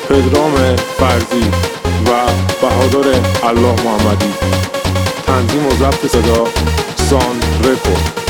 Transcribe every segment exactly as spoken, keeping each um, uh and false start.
پدرام فرزی و بهادر الله محمدی. تنظیم و ضبط صدا سان رکورد.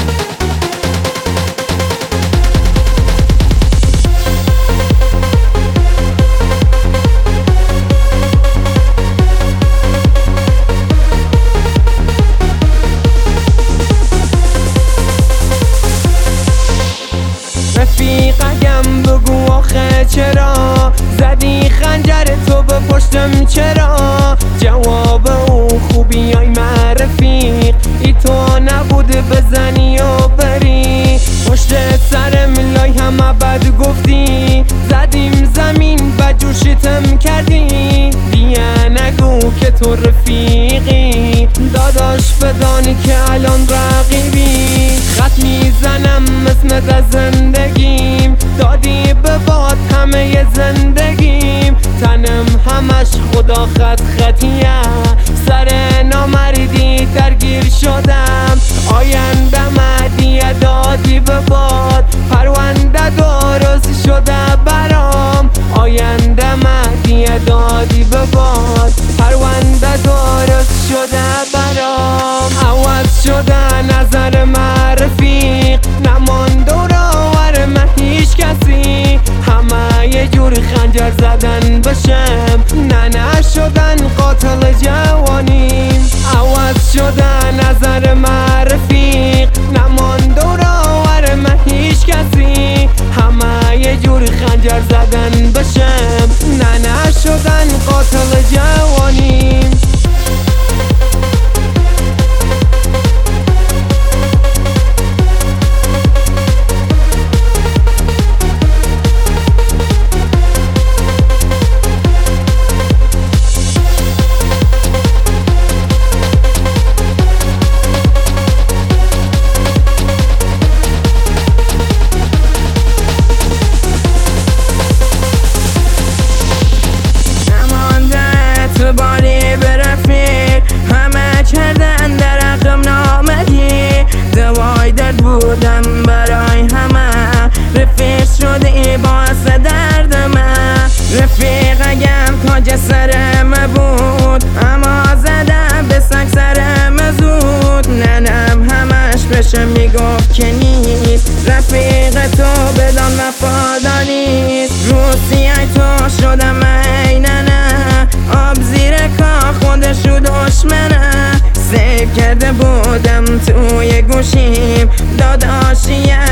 رفیقم بگو آخه چرا زدی خنجر تو به پشتم، چرا جواب او خوبی های رفیق ای تو نبود بزنی و بری پشت سرم لای همه بد گفتی، زدیم زمین بجوشتم کردی. دیگه نگو که تو رفیقی داداش بدانی که الان رقیبی. خط میزنم اسمت از زندگیم دادی به باد همه زندگیم. تنم همش خدا خط خطیه سر نامردی درگیر شدم. آینده مدیه دادی به باد پرونده درست شده برام. آینده مدیه دادی به باد پرونده درست شده برام. عوض شده نظر من رفیق نمان دور من هیچ کسی. همه یه جور خنجر زدن بشم نه نه شدن قاتل جوانیم. عوض شده نظر من رفیق نمان دور من هیچ کسی. همه یه جور خنجر زدن بشم نه نه شدن قاتل جوانیم. باری برفیق همه کردن در رقم نامدی. دوای درد بودم برای همه رفیق شدی باعث درد من. رفیق اگم تاج سرم بود اما زدم به سنگ سرم زود. ننم همش بشه میگفت که نیست رفیق تو بدان وفادار نیست. روسیه تو شدم ای ننه آب زیر کار خودشو دشمنه. سیف کرده بودم توی گوشیم داداشیه